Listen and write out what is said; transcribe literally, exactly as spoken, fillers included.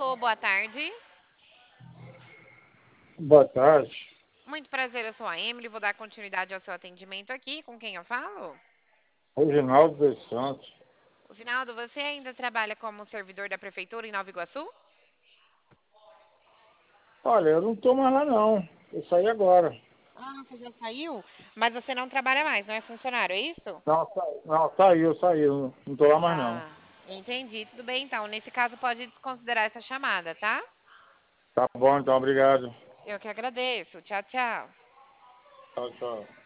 Alô, boa tarde. Boa tarde. Muito prazer, eu sou a Emily. Vou dar continuidade ao seu atendimento aqui. Com quem eu falo? Reginaldo dos Santos. O Finaldo, você ainda trabalha como servidor da prefeitura em Nova Iguaçu? Olha, eu não estou mais lá não. Eu saí agora. Ah, você já saiu? Mas você não trabalha mais, não é funcionário, é isso? Não, sa- não saiu, saiu. Não estou lá mais não. Ah, entendi. Tudo bem, então. Nesse caso, pode desconsiderar essa chamada, tá? Tá bom, então, obrigado. Eu que agradeço. Tchau, tchau. Tchau, tchau.